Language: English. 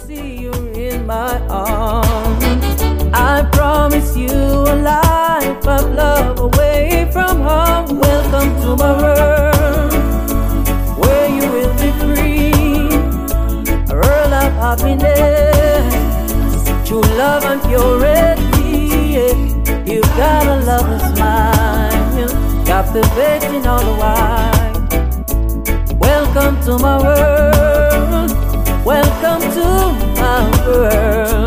see you in my arms. I promise you a life of love away from harm. Welcome to my world, where you will be free. A world of happiness, true love and purity. You've got a love and smile, captivating all the while. Welcome to my world. Welcome to my world.